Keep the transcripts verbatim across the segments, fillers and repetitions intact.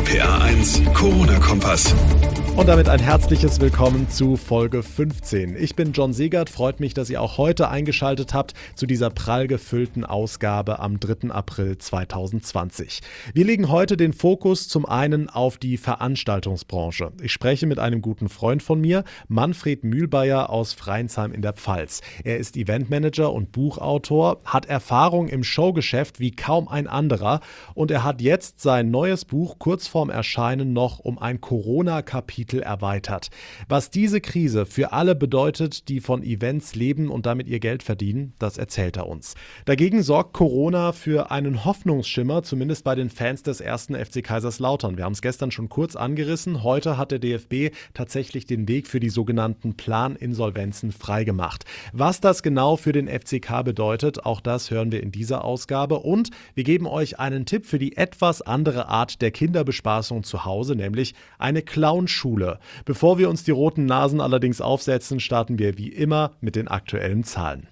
P R eins Corona-Kompass. Und damit ein herzliches Willkommen zu Folge fünfzehn. Ich bin John Segert, freut mich, dass ihr auch heute eingeschaltet habt zu dieser prall gefüllten Ausgabe am dritten April zweitausendzwanzig. Wir legen heute den Fokus zum einen auf die Veranstaltungsbranche. Ich spreche mit einem guten Freund von mir, Manfred Mühlbayer aus Freinsheim in der Pfalz. Er ist Eventmanager und Buchautor, hat Erfahrung im Showgeschäft wie kaum ein anderer und er hat jetzt sein neues Buch kurz vorm Erscheinen noch um ein Corona-Kapitel erweitert. Was diese Krise für alle bedeutet, die von Events leben und damit ihr Geld verdienen, das erzählt er uns. Dagegen sorgt Corona für einen Hoffnungsschimmer, zumindest bei den Fans des ersten F C Kaiserslautern. Wir haben es gestern schon kurz angerissen. Heute hat der D F B tatsächlich den Weg für die sogenannten Planinsolvenzen freigemacht. Was das genau für den F C K bedeutet, auch das hören wir in dieser Ausgabe. Und wir geben euch einen Tipp für die etwas andere Art der Kinderbespaßung zu Hause, nämlich eine Clownschule. Bevor wir uns die roten Nasen allerdings aufsetzen, starten wir wie immer mit den aktuellen Zahlen.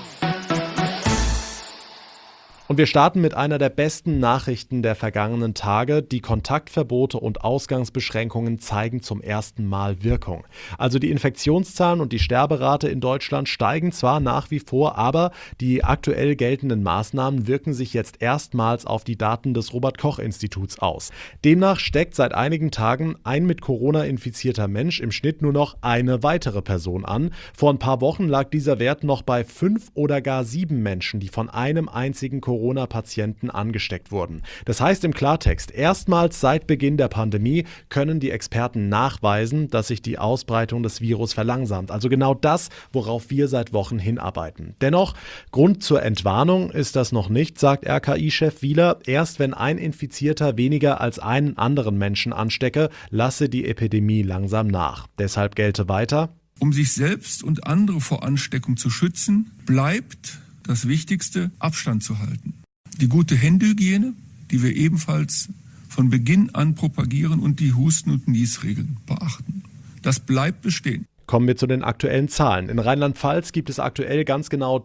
Und wir starten mit einer der besten Nachrichten der vergangenen Tage. Die Kontaktverbote und Ausgangsbeschränkungen zeigen zum ersten Mal Wirkung. Also die Infektionszahlen und die Sterberate in Deutschland steigen zwar nach wie vor, aber die aktuell geltenden Maßnahmen wirken sich jetzt erstmals auf die Daten des Robert-Koch-Instituts aus. Demnach steckt seit einigen Tagen ein mit Corona infizierter Mensch im Schnitt nur noch eine weitere Person an. Vor ein paar Wochen lag dieser Wert noch bei fünf oder gar sieben Menschen, die von einem einzigen Corona Corona-Patienten angesteckt wurden. Das heißt im Klartext, erstmals seit Beginn der Pandemie können die Experten nachweisen, dass sich die Ausbreitung des Virus verlangsamt. Also genau das, worauf wir seit Wochen hinarbeiten. Dennoch, Grund zur Entwarnung ist das noch nicht, sagt R K I-Chef Wieler. Erst wenn ein Infizierter weniger als einen anderen Menschen anstecke, lasse die Epidemie langsam nach. Deshalb gelte weiter: Um sich selbst und andere vor Ansteckung zu schützen, bleibt das Wichtigste, Abstand zu halten. Die gute Händehygiene, die wir ebenfalls von Beginn an propagieren, und die Husten- und Niesregeln beachten. Das bleibt bestehen. Kommen wir zu den aktuellen Zahlen. In Rheinland-Pfalz gibt es aktuell ganz genau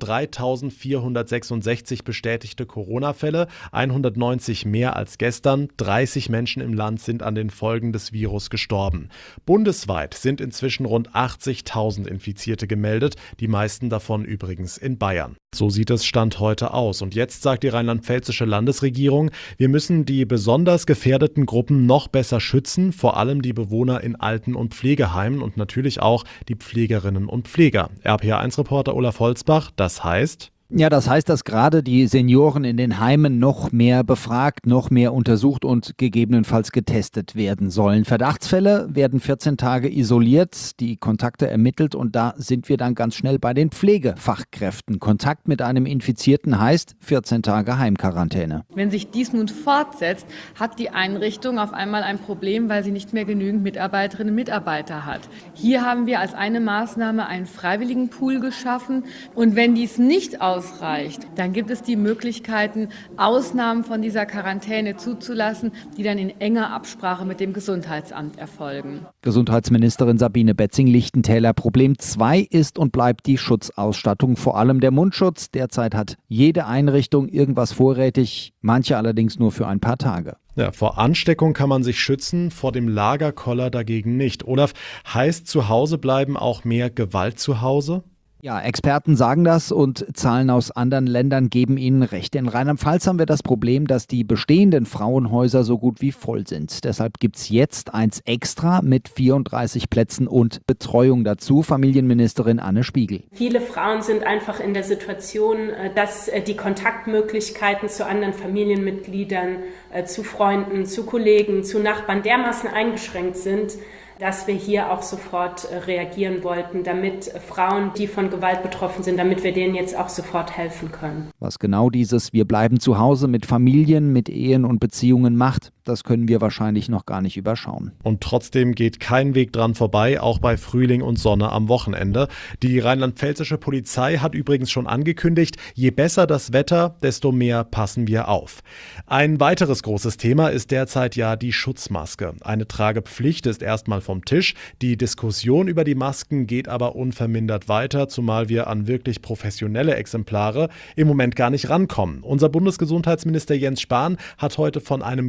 dreitausendvierhundertsechsundsechzig bestätigte Corona-Fälle, hundertneunzig mehr als gestern. dreißig Menschen im Land sind an den Folgen des Virus gestorben. Bundesweit sind inzwischen rund achtzigtausend Infizierte gemeldet, die meisten davon übrigens in Bayern. So sieht es Stand heute aus. Und jetzt sagt die rheinland-pfälzische Landesregierung, wir müssen die besonders gefährdeten Gruppen noch besser schützen, vor allem die Bewohner in Alten- und Pflegeheimen und natürlich auch die Pflegerinnen und Pfleger. R P R eins Reporter Olaf Holzbach, das heißt... Ja, das heißt, dass gerade die Senioren in den Heimen noch mehr befragt, noch mehr untersucht und gegebenenfalls getestet werden sollen. Verdachtsfälle werden vierzehn Tage isoliert, die Kontakte ermittelt und da sind wir dann ganz schnell bei den Pflegefachkräften. Kontakt mit einem Infizierten heißt vierzehn Tage Heimquarantäne. Wenn sich dies nun fortsetzt, hat die Einrichtung auf einmal ein Problem, weil sie nicht mehr genügend Mitarbeiterinnen und Mitarbeiter hat. Hier haben wir als eine Maßnahme einen Freiwilligenpool geschaffen und wenn dies nicht ausreicht, ausreicht, dann gibt es die Möglichkeiten, Ausnahmen von dieser Quarantäne zuzulassen, die dann in enger Absprache mit dem Gesundheitsamt erfolgen. Gesundheitsministerin Sabine Betzing-Lichtentäler: Problem zwei ist und bleibt die Schutzausstattung, vor allem der Mundschutz. Derzeit hat jede Einrichtung irgendwas vorrätig, manche allerdings nur für ein paar Tage. Ja, vor Ansteckung kann man sich schützen, vor dem Lagerkoller dagegen nicht. Olaf, heißt zu Hause bleiben auch mehr Gewalt zu Hause? Ja, Experten sagen das und Zahlen aus anderen Ländern geben ihnen recht. In Rheinland-Pfalz haben wir das Problem, dass die bestehenden Frauenhäuser so gut wie voll sind. Deshalb gibt's jetzt eins extra mit vierunddreißig Plätzen und Betreuung dazu. Familienministerin Anne Spiegel. Viele Frauen sind einfach in der Situation, dass die Kontaktmöglichkeiten zu anderen Familienmitgliedern, zu Freunden, zu Kollegen, zu Nachbarn dermaßen eingeschränkt sind, dass wir hier auch sofort reagieren wollten, damit Frauen, die von Gewalt betroffen sind, damit wir denen jetzt auch sofort helfen können. Was genau dieses "Wir bleiben zu Hause" mit Familien, mit Ehen und Beziehungen macht, das können wir wahrscheinlich noch gar nicht überschauen. Und trotzdem geht kein Weg dran vorbei, auch bei Frühling und Sonne am Wochenende. Die rheinland-pfälzische Polizei hat übrigens schon angekündigt, je besser das Wetter, desto mehr passen wir auf. Ein weiteres großes Thema ist derzeit ja die Schutzmaske. Eine Tragepflicht ist erstmal vom Tisch. Die Diskussion über die Masken geht aber unvermindert weiter, zumal wir an wirklich professionelle Exemplare im Moment gar nicht rankommen. Unser Bundesgesundheitsminister Jens Spahn hat heute von einem Kampf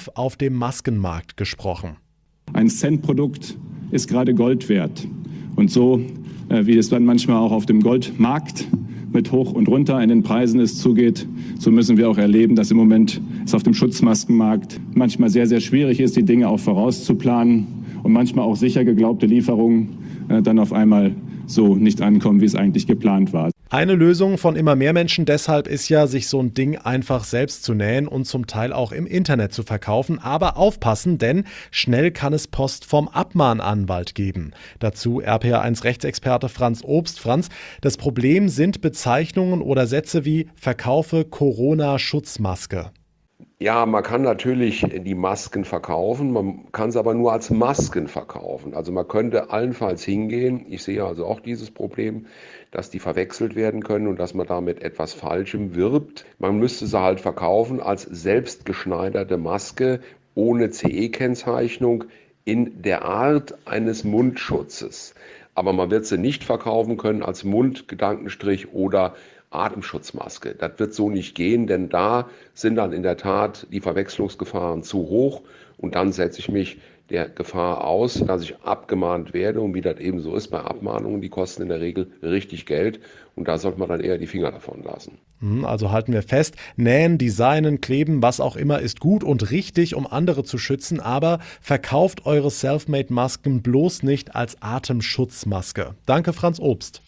Kampf auf dem Maskenmarkt gesprochen. Ein Centprodukt ist gerade Gold wert. Und so, äh, wie es dann manchmal auch auf dem Goldmarkt mit Hoch und Runter in den Preisen es zugeht, so müssen wir auch erleben, dass im Moment es auf dem Schutzmaskenmarkt manchmal sehr, sehr schwierig ist, die Dinge auch vorauszuplanen und manchmal auch sicher geglaubte Lieferungen äh, dann auf einmal so nicht ankommen, wie es eigentlich geplant war. Eine Lösung von immer mehr Menschen deshalb ist ja, sich so ein Ding einfach selbst zu nähen und zum Teil auch im Internet zu verkaufen. Aber aufpassen, denn schnell kann es Post vom Abmahnanwalt geben. Dazu R P R eins Rechtsexperte Franz Obst. Franz, das Problem sind Bezeichnungen oder Sätze wie Verkaufe Corona-Schutzmaske. Ja, man kann natürlich die Masken verkaufen, man kann es aber nur als Masken verkaufen. Also man könnte allenfalls hingehen, ich sehe also auch dieses Problem, dass die verwechselt werden können und dass man damit etwas Falschem wirbt. Man müsste sie halt verkaufen als selbstgeschneiderte Maske ohne C E-Kennzeichnung in der Art eines Mundschutzes. Aber man wird sie nicht verkaufen können als Mundgedankenstrich oder Atemschutzmaske. Das wird so nicht gehen, denn da sind dann in der Tat die Verwechslungsgefahren zu hoch und dann setze ich mich der Gefahr aus, dass ich abgemahnt werde und wie das eben so ist bei Abmahnungen, die kosten in der Regel richtig Geld und da sollte man dann eher die Finger davon lassen. Also halten wir fest, nähen, designen, kleben, was auch immer ist gut und richtig, um andere zu schützen, aber verkauft eure Selfmade-Masken bloß nicht als Atemschutzmaske. Danke, Franz Obst.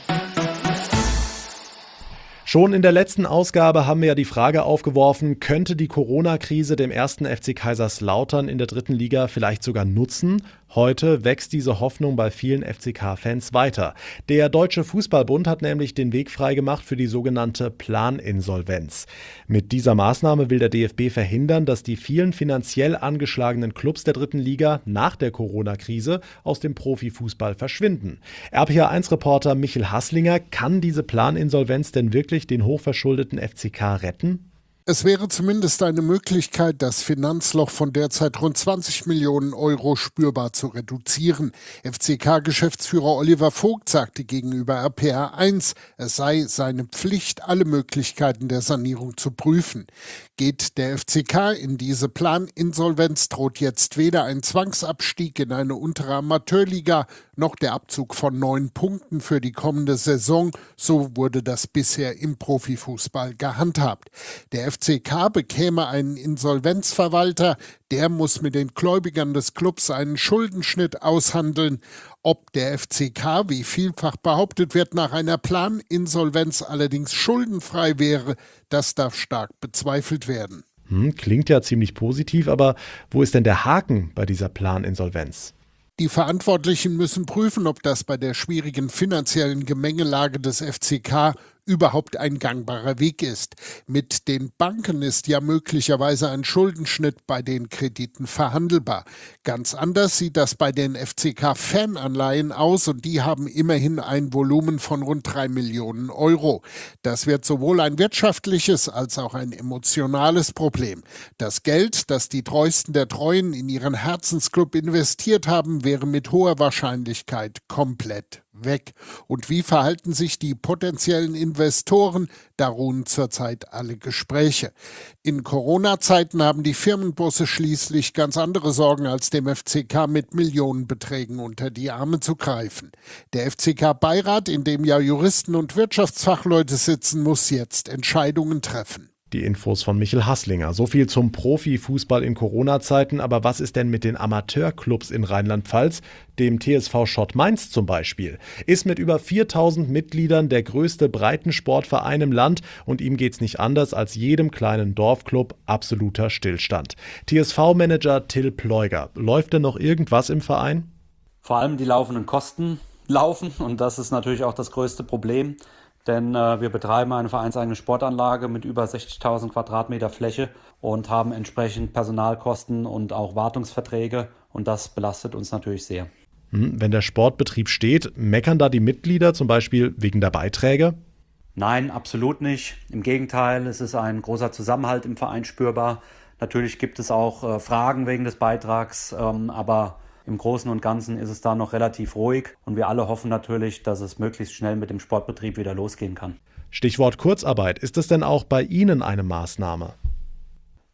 Schon in der letzten Ausgabe haben wir ja die Frage aufgeworfen, könnte die Corona-Krise dem ersten F C Kaiserslautern in der dritten Liga vielleicht sogar nutzen? Heute wächst diese Hoffnung bei vielen F C K-Fans weiter. Der Deutsche Fußballbund hat nämlich den Weg freigemacht für die sogenannte Planinsolvenz. Mit dieser Maßnahme will der D F B verhindern, dass die vielen finanziell angeschlagenen Clubs der dritten Liga nach der Corona-Krise aus dem Profifußball verschwinden. R P R eins Reporter Michel Hasslinger, kann diese Planinsolvenz denn wirklich den hochverschuldeten F C K retten? Es wäre zumindest eine Möglichkeit, das Finanzloch von derzeit rund zwanzig Millionen Euro spürbar zu reduzieren. F C K-Geschäftsführer Oliver Vogt sagte gegenüber R P R eins, es sei seine Pflicht, alle Möglichkeiten der Sanierung zu prüfen. Geht der F C K in diese Planinsolvenz, droht jetzt weder ein Zwangsabstieg in eine untere Amateurliga noch der Abzug von neun Punkten für die kommende Saison. So wurde das bisher im Profifußball gehandhabt. Der F C K bekäme einen Insolvenzverwalter, der muss mit den Gläubigern des Clubs einen Schuldenschnitt aushandeln. Ob der F C K, wie vielfach behauptet wird, nach einer Planinsolvenz allerdings schuldenfrei wäre, das darf stark bezweifelt werden. Hm, klingt ja ziemlich positiv, aber wo ist denn der Haken bei dieser Planinsolvenz? Die Verantwortlichen müssen prüfen, ob das bei der schwierigen finanziellen Gemengelage des F C K überhaupt ein gangbarer Weg ist. Mit den Banken ist ja möglicherweise ein Schuldenschnitt bei den Krediten verhandelbar. Ganz anders sieht das bei den F C K-Fananleihen aus und die haben immerhin ein Volumen von rund drei Millionen Euro. Das wird sowohl ein wirtschaftliches als auch ein emotionales Problem. Das Geld, das die Treuesten der Treuen in ihren Herzensclub investiert haben, wäre mit hoher Wahrscheinlichkeit komplett weg. Und wie verhalten sich die potenziellen Investoren? Da ruhen zurzeit alle Gespräche. In Corona-Zeiten haben die Firmenbosse schließlich ganz andere Sorgen, als dem F C K mit Millionenbeträgen unter die Arme zu greifen. Der F C K-Beirat, in dem ja Juristen und Wirtschaftsfachleute sitzen, muss jetzt Entscheidungen treffen. Die Infos von Michel Hasslinger. So viel zum Profifußball in Corona-Zeiten. Aber was ist denn mit den Amateurclubs in Rheinland-Pfalz? Dem T S V Schott Mainz zum Beispiel. Ist mit über viertausend Mitgliedern der größte Breitensportverein im Land und ihm geht's nicht anders als jedem kleinen Dorfclub absoluter Stillstand. T S V-Manager Till Pleuger. Läuft denn noch irgendwas im Verein? Vor allem die laufenden Kosten laufen und das ist natürlich auch das größte Problem. Denn äh, wir betreiben eine vereinseigene Sportanlage mit über sechzigtausend Quadratmeter Fläche und haben entsprechend Personalkosten und auch Wartungsverträge und das belastet uns natürlich sehr. Wenn der Sportbetrieb steht, meckern da die Mitglieder zum Beispiel wegen der Beiträge? Nein, absolut nicht. Im Gegenteil, es ist ein großer Zusammenhalt im Verein spürbar. Natürlich gibt es auch äh, Fragen wegen des Beitrags, ähm, aber im Großen und Ganzen ist es da noch relativ ruhig und wir alle hoffen natürlich, dass es möglichst schnell mit dem Sportbetrieb wieder losgehen kann. Stichwort Kurzarbeit. Ist das denn auch bei Ihnen eine Maßnahme?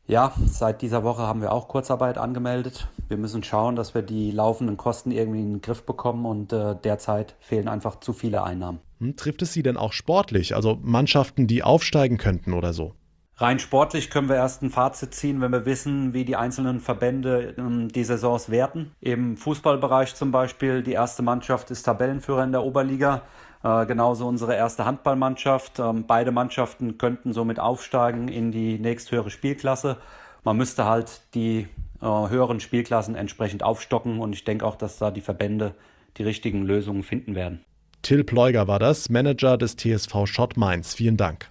Ja, seit dieser Woche haben wir auch Kurzarbeit angemeldet. Wir müssen schauen, dass wir die laufenden Kosten irgendwie in den Griff bekommen und äh, derzeit fehlen einfach zu viele Einnahmen. Hm, trifft es Sie denn auch sportlich, also Mannschaften, die aufsteigen könnten oder so? Rein sportlich können wir erst ein Fazit ziehen, wenn wir wissen, wie die einzelnen Verbände ähm, die Saisons werten. Im Fußballbereich zum Beispiel, die erste Mannschaft ist Tabellenführer in der Oberliga. Äh, genauso unsere erste Handballmannschaft. Ähm, beide Mannschaften könnten somit aufsteigen in die nächsthöhere Spielklasse. Man müsste halt die äh, höheren Spielklassen entsprechend aufstocken und ich denke auch, dass da die Verbände die richtigen Lösungen finden werden. Till Pleuger war das, Manager des T S V Schott Mainz. Vielen Dank.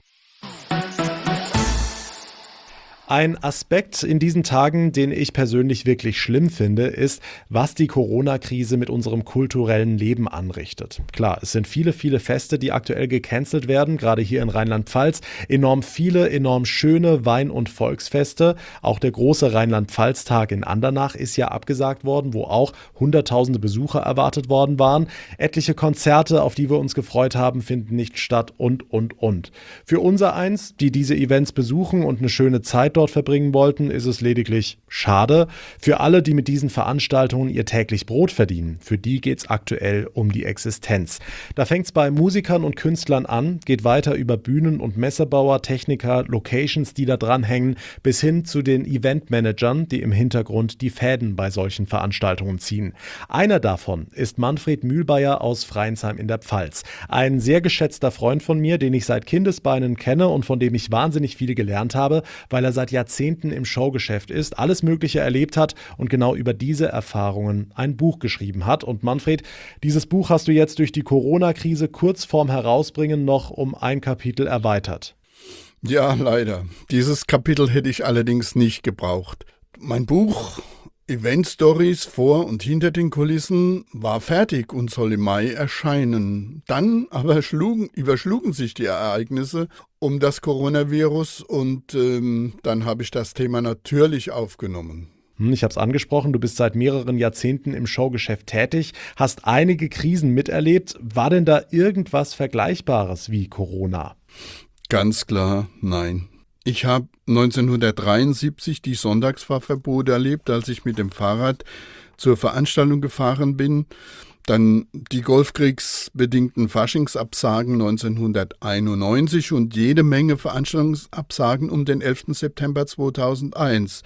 Ein Aspekt in diesen Tagen, den ich persönlich wirklich schlimm finde, ist, was die Corona-Krise mit unserem kulturellen Leben anrichtet. Klar, es sind viele, viele Feste, die aktuell gecancelt werden, gerade hier in Rheinland-Pfalz. Enorm viele, enorm schöne Wein- und Volksfeste. Auch der große Rheinland-Pfalz-Tag in Andernach ist ja abgesagt worden, wo auch hunderttausende Besucher erwartet worden waren. Etliche Konzerte, auf die wir uns gefreut haben, finden nicht statt und, und, und. Für unser eins, die diese Events besuchen und eine schöne Zeit dort verbringen wollten, ist es lediglich schade. Für alle, die mit diesen Veranstaltungen ihr täglich Brot verdienen, für die geht es aktuell um die Existenz. Da fängt es bei Musikern und Künstlern an, geht weiter über Bühnen- und Messebauer, Techniker, Locations, die da dranhängen, bis hin zu den Eventmanagern, die im Hintergrund die Fäden bei solchen Veranstaltungen ziehen. Einer davon ist Manfred Mühlbayer aus Freinsheim in der Pfalz. Ein sehr geschätzter Freund von mir, den ich seit Kindesbeinen kenne und von dem ich wahnsinnig viel gelernt habe, weil er seit Jahrzehnten im Showgeschäft ist, alles Mögliche erlebt hat und genau über diese Erfahrungen ein Buch geschrieben hat. Und Manfred, dieses Buch hast du jetzt durch die Corona-Krise kurz vorm Herausbringen noch um ein Kapitel erweitert. Ja, leider. Dieses Kapitel hätte ich allerdings nicht gebraucht. Mein Buch Event Stories vor und hinter den Kulissen war fertig und soll im Mai erscheinen. Dann aber schlugen, überschlugen sich die Ereignisse um das Coronavirus und ähm, dann habe ich das Thema natürlich aufgenommen. Ich habe es angesprochen, du bist seit mehreren Jahrzehnten im Showgeschäft tätig, hast einige Krisen miterlebt. War denn da irgendwas Vergleichbares wie Corona? Ganz klar, nein. Ich habe neunzehnhundertdreiundsiebzig die Sonntagsfahrverbote erlebt, als ich mit dem Fahrrad zur Veranstaltung gefahren bin. Dann die golfkriegsbedingten Faschingsabsagen neunzehnhunderteinundneunzig und jede Menge Veranstaltungsabsagen um den elften September zweitausendeins.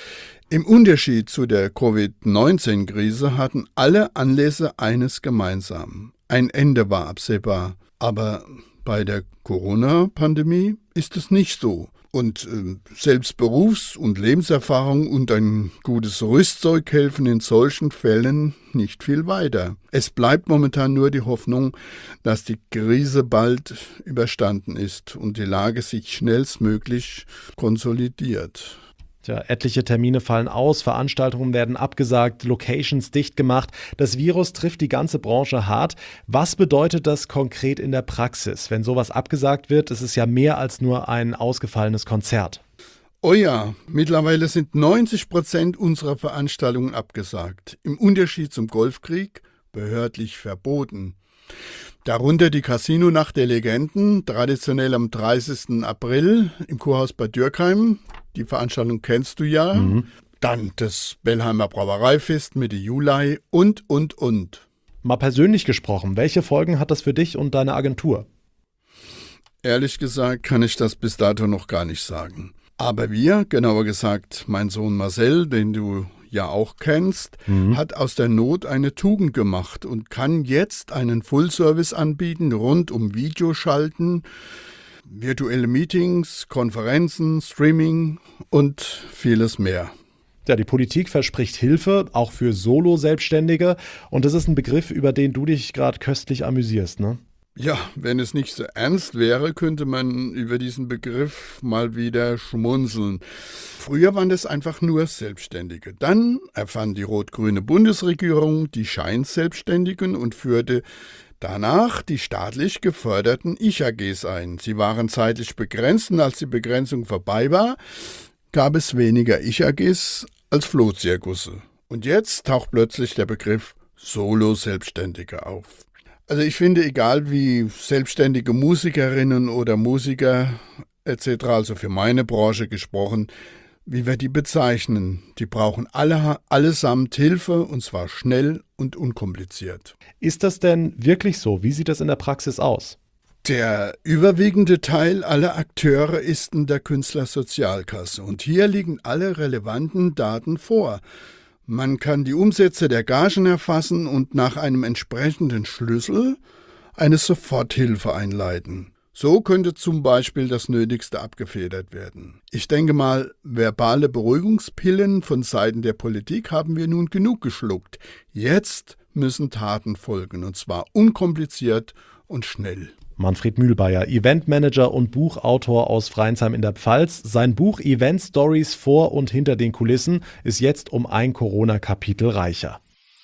Im Unterschied zu der Covid neunzehn Krise hatten alle Anlässe eines gemeinsam. Ein Ende war absehbar, aber bei der Corona-Pandemie ist es nicht so. Und äh, selbst Berufs- und Lebenserfahrung und ein gutes Rüstzeug helfen in solchen Fällen nicht viel weiter. Es bleibt momentan nur die Hoffnung, dass die Krise bald überstanden ist und die Lage sich schnellstmöglich konsolidiert. Tja, etliche Termine fallen aus, Veranstaltungen werden abgesagt, Locations dicht gemacht. Das Virus trifft die ganze Branche hart. Was bedeutet das konkret in der Praxis? Wenn sowas abgesagt wird, ist es ja mehr als nur ein ausgefallenes Konzert. Oh ja, mittlerweile sind neunzig Prozent unserer Veranstaltungen abgesagt. Im Unterschied zum Golfkrieg behördlich verboten. Darunter die Casino-Nacht der Legenden, traditionell am dreißigsten April im Kurhaus Bad Dürkheim. Die Veranstaltung kennst du ja. Mhm. Dann das Bellheimer Brauereifest Mitte Juli und, und, und. Mal persönlich gesprochen, welche Folgen hat das für dich und deine Agentur? Ehrlich gesagt kann ich das bis dato noch gar nicht sagen. Aber wir, genauer gesagt mein Sohn Marcel, den du ja auch kennst, mhm. hat aus der Not eine Tugend gemacht und kann jetzt einen Full-Service anbieten, rund um Videoschalten, virtuelle Meetings, Konferenzen, Streaming und vieles mehr. Ja, die Politik verspricht Hilfe, auch für Solo-Selbstständige. Und das ist ein Begriff, über den du dich gerade köstlich amüsierst, ne? Ja, wenn es nicht so ernst wäre, könnte man über diesen Begriff mal wieder schmunzeln. Früher waren das einfach nur Selbstständige. Dann erfand die rot-grüne Bundesregierung die Scheinselbstständigen und führte danach die staatlich geförderten Ich-A Gs ein. Sie waren zeitlich begrenzt und als die Begrenzung vorbei war, gab es weniger Ich-A Gs als Flohzirkusse. Und jetzt taucht plötzlich der Begriff Solo-Selbstständige auf. Also ich finde, egal wie selbstständige Musikerinnen oder Musiker et cetera, also für meine Branche gesprochen, wie wir die bezeichnen. Die brauchen alle, allesamt Hilfe, und zwar schnell und unkompliziert. Ist das denn wirklich so? Wie sieht das in der Praxis aus? Der überwiegende Teil aller Akteure ist in der Künstlersozialkasse und hier liegen alle relevanten Daten vor. Man kann die Umsätze der Gagen erfassen und nach einem entsprechenden Schlüssel eine Soforthilfe einleiten. So könnte zum Beispiel das Nötigste abgefedert werden. Ich denke mal, verbale Beruhigungspillen von Seiten der Politik haben wir nun genug geschluckt. Jetzt müssen Taten folgen, und zwar unkompliziert und schnell. Manfred Mühlbayer, Eventmanager und Buchautor aus Freinsheim in der Pfalz. Sein Buch Event Stories vor und hinter den Kulissen ist jetzt um ein Corona-Kapitel reicher.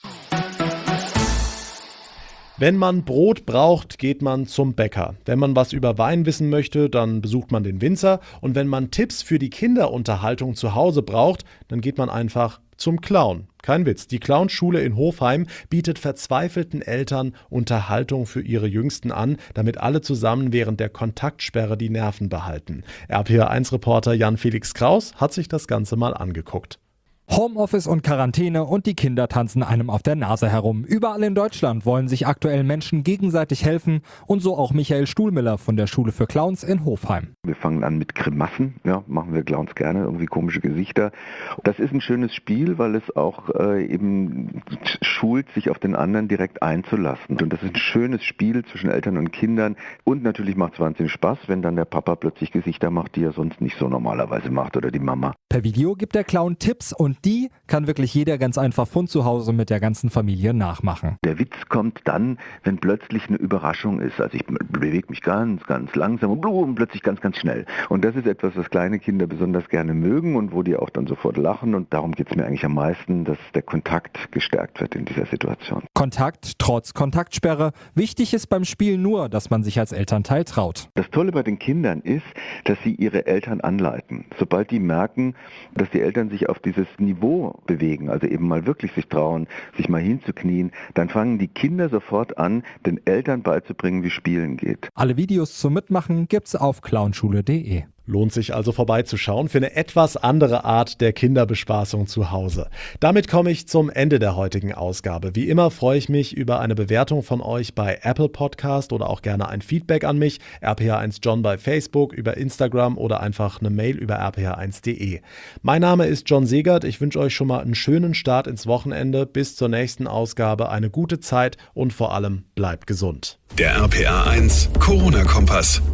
Wenn man Brot braucht, geht man zum Bäcker. Wenn man was über Wein wissen möchte, dann besucht man den Winzer. Und wenn man Tipps für die Kinderunterhaltung zu Hause braucht, dann geht man einfach zum Clown. Kein Witz, die Clownschule in Hofheim bietet verzweifelten Eltern Unterhaltung für ihre Jüngsten an, damit alle zusammen während der Kontaktsperre die Nerven behalten. R P R eins Reporter Jan-Felix Kraus hat sich das Ganze mal angeguckt. Homeoffice und Quarantäne und die Kinder tanzen einem auf der Nase herum. Überall in Deutschland wollen sich aktuell Menschen gegenseitig helfen und so auch Michael Stuhlmiller von der Schule für Clowns in Hofheim. Wir fangen an mit Grimassen, ja, machen wir Clowns gerne, irgendwie komische Gesichter. Das ist ein schönes Spiel, weil es auch äh, eben schult, sich auf den anderen direkt einzulassen. Und das ist ein schönes Spiel zwischen Eltern und Kindern und natürlich macht es wahnsinnig Spaß, wenn dann der Papa plötzlich Gesichter macht, die er sonst nicht so normalerweise macht, oder die Mama. Per Video gibt der Clown Tipps und die kann wirklich jeder ganz einfach von zu Hause mit der ganzen Familie nachmachen. Der Witz kommt dann, wenn plötzlich eine Überraschung ist. Also ich bewege mich ganz, ganz langsam und plötzlich ganz, ganz schnell. Und das ist etwas, was kleine Kinder besonders gerne mögen und wo die auch dann sofort lachen. Und darum geht es mir eigentlich am meisten, dass der Kontakt gestärkt wird in dieser Situation. Kontakt trotz Kontaktsperre. Wichtig ist beim Spiel nur, dass man sich als Elternteil traut. Das Tolle bei den Kindern ist, dass sie ihre Eltern anleiten. Sobald die merken, dass die Eltern sich auf dieses Niveau bewegen, also eben mal wirklich sich trauen, sich mal hinzuknien, dann fangen die Kinder sofort an, den Eltern beizubringen, wie Spielen geht. Alle Videos zum Mitmachen gibt's auf clownschule punkt de. Lohnt sich also vorbeizuschauen für eine etwas andere Art der Kinderbespaßung zu Hause. Damit komme ich zum Ende der heutigen Ausgabe. Wie immer freue ich mich über eine Bewertung von euch bei Apple Podcast oder auch gerne ein Feedback an mich, R P R eins John bei Facebook, über Instagram oder einfach eine Mail über r p r eins punkt de. Mein Name ist John Segert. Ich wünsche euch schon mal einen schönen Start ins Wochenende. Bis zur nächsten Ausgabe eine gute Zeit und vor allem bleibt gesund. Der R P R eins Corona-Kompass.